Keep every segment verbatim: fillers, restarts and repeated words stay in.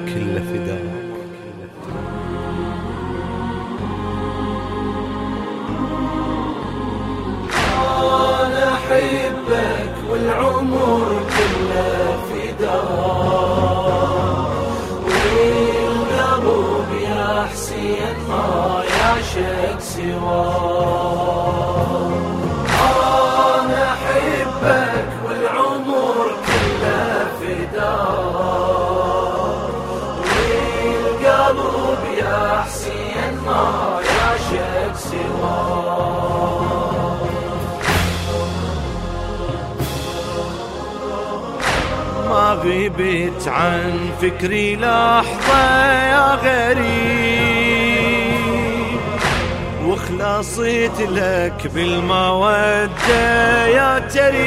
كله فداك. أنا أحبك والعمر كله فداك، والقلب يا حسين ما يعشق سواك. أنا أحبك والعمر كله فداك، والقلب يا حسين ما يعشق سواك. ما غيبت عن فكري لحظة يا غريب، وخلاصيت لك بالمودة يا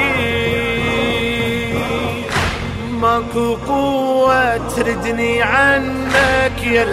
تريب. ماكو قوة تردني عنك يا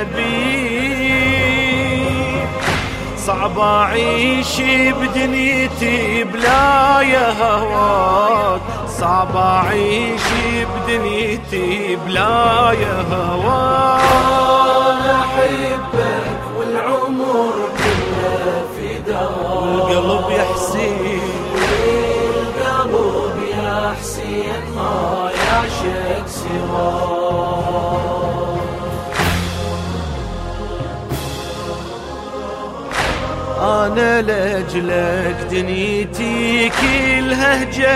الحبيب، صعب أعيش بدنيتي بلا يا هواك، صعب أعيش بدنيتي بلا يا هواك. أنا أحبك والعمر كله فداك، والقلب يا حسين، والقلب يا حسين ما يعشق سواك. أنا لأجلك دنيتي كلها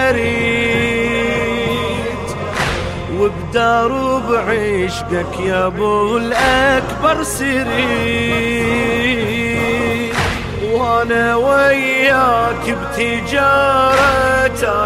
هجريت، وبدار بعشقك يا ابو الأكبر سريت. وانا وياك بتجارة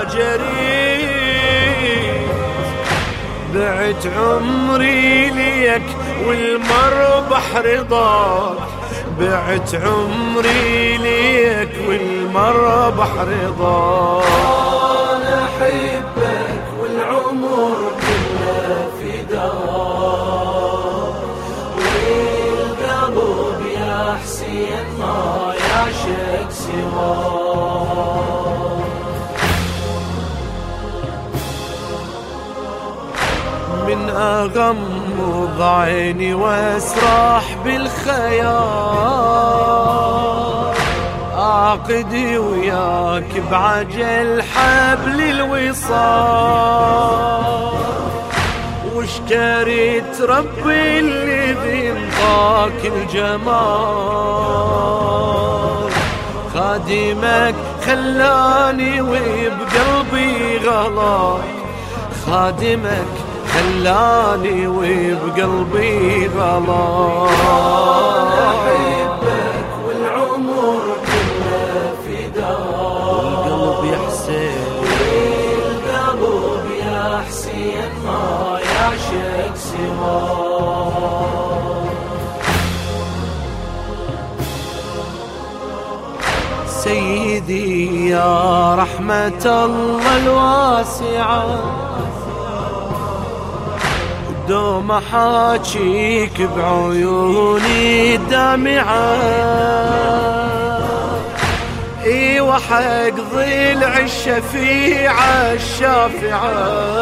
تاجريت، بعت عمري ليك والمربح رضاك، بعت عمري ليك والمربح رضاك. أنا أحبك والعمر كله فداك، والقلب يا حسين ما يعشق سواك. من أغمض عيني واسرح بالخيال، أعقدي وياك بعجل حبل الوصال. واشتريت ربي الذي انطاك الجمال، خادمك خلاني وبقلبي غلاك، خادمك خلاني وبقلبي غلاك. أنا أحبك والعمر كله فداك، والقلب يا حسين، والقلب يا حسين ما يعشق سواك. سيدي يا رحمة الله الواسعة، دوم حاجيك بعيوني الدامعة. اي وحقضي العالشفيعة الشافعة،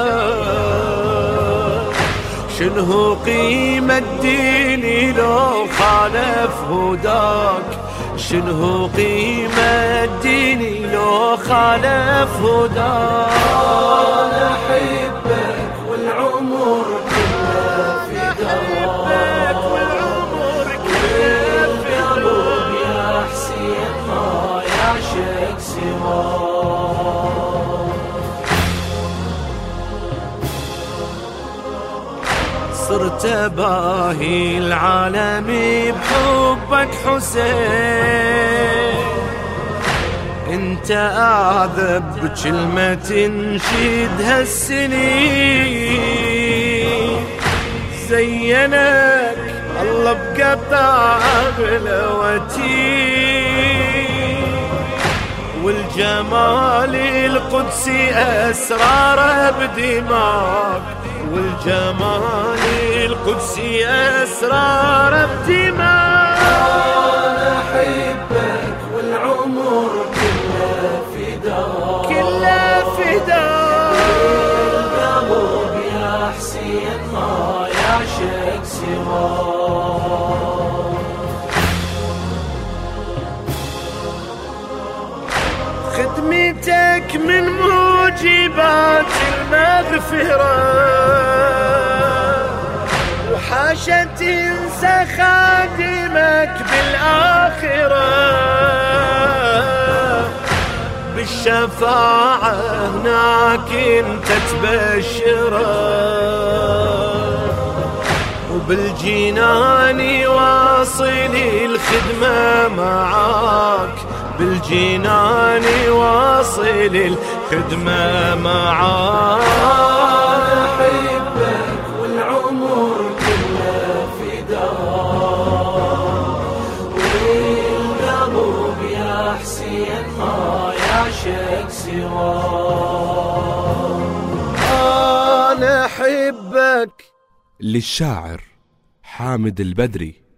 شنو قيمة ديني لو خالف هداك، شنو قيمة ديني لو خالف هداك. أنا أحبك والعمر كله فداك، والقلب يا حسين ما يعشق سواك. صرت باهي العالم بحبك حسين، انت اعذب بكلمة تنشدها السنين. زينك الله بقطع غلوتي، والجمال القدسي أسراره بدماغ، والجمال القدسي أسراره بدماغ. أنا أحبك والعمر كله فداك، كله فداك. والقلب يا حسين ما يعشق مغفرة، وحاشا تنسى خادمك بالآخرة، بالشفاعة هناك انت تبشره، وبالجنان واصل الخدمة معاك، بالجنان واصل الخدمة معاك. أنا أحبك والعمر كله فداك، والقلب يا حسين ما يعشق سواك. أنا أحبك. للشاعر حامد البدري.